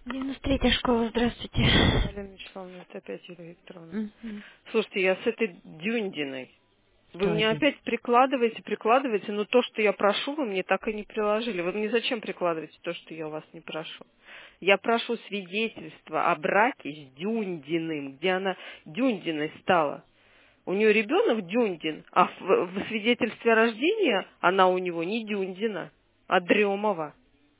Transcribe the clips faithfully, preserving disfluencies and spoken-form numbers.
девяносто третья школа, здравствуйте. Алена Вячеславовна, это опять Юлия Викторовна. Мгм. Слушайте, я с этой Дюндиной. Вы Что мне это? опять прикладываете, прикладываете, но то, что я прошу, вы мне так и не приложили. Вы мне зачем прикладываете то, что я у вас не прошу? Я прошу свидетельство о браке с Дюндиным, где она Дюндиной стала. У нее ребенок Дюндин, а в, в свидетельстве о рождении она у него не Дюндина, а Дремова.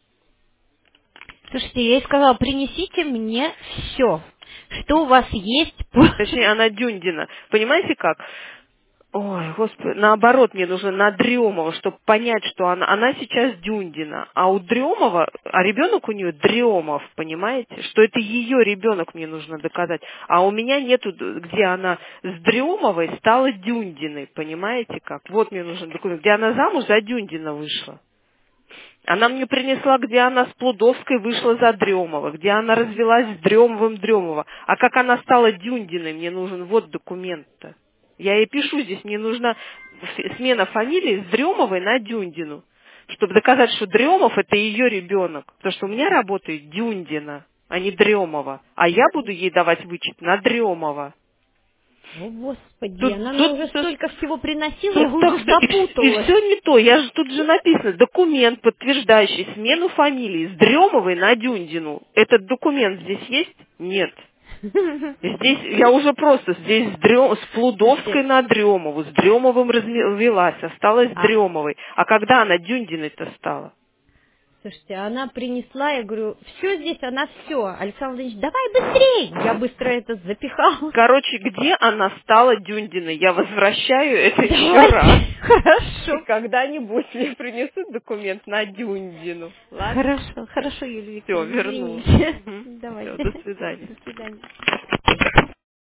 Слушайте, я ей сказала, принесите мне все, что у вас есть. по- Точнее, она Дюндина. Понимаете как? Ой, господи, наоборот, мне нужно на Дремова, чтобы понять, что она, она сейчас Дюндина, а у Дремова, а ребенок у нее Дремов, понимаете, что это ее ребенок, мне нужно доказать, а у меня нету, где она с Дремовой стала Дюндиной, понимаете как? Вот мне нужен документ, где она замуж за Дюндина вышла. Она мне принесла, где она с Плудовской вышла за Дремова, где она развелась с Дремовым Дремова. А как она стала Дюндиной, мне нужен вот документ-то. Я ей пишу здесь, мне нужна ф- смена фамилии с Дремовой на Дюндину, чтобы доказать, что Дремов это ее ребенок. Потому что у меня работает Дюндина, а не Дремова. А я буду ей давать вычет на Дремова. О, Господи, Тут, она мне тут, уже тут столько всего приносила, я Тут так уже все, и, запуталась. все не то. Я же тут же написано документ, подтверждающий смену фамилии с Дремовой на Дюндину. Этот документ здесь есть? Нет. Здесь я уже просто здесь с, Дрё- с Плудовской Слушайте, на Дремову, с Дремовым развелась, осталась а, Дремовой. А когда она Дюндиной-то стала? слушайте, она принесла, я говорю, все здесь, она все. Александр Владимирович, давай быстрее. Я быстро это запихала. Короче, где она стала Дюндиной? Я возвращаю это еще раз. Давайте, И хорошо. когда-нибудь мне принесут документ на Дюндину. Ладно? Хорошо, хорошо, Юлия Все, Викторовна, верну. извините. Все, Давайте. до свидания. До свидания.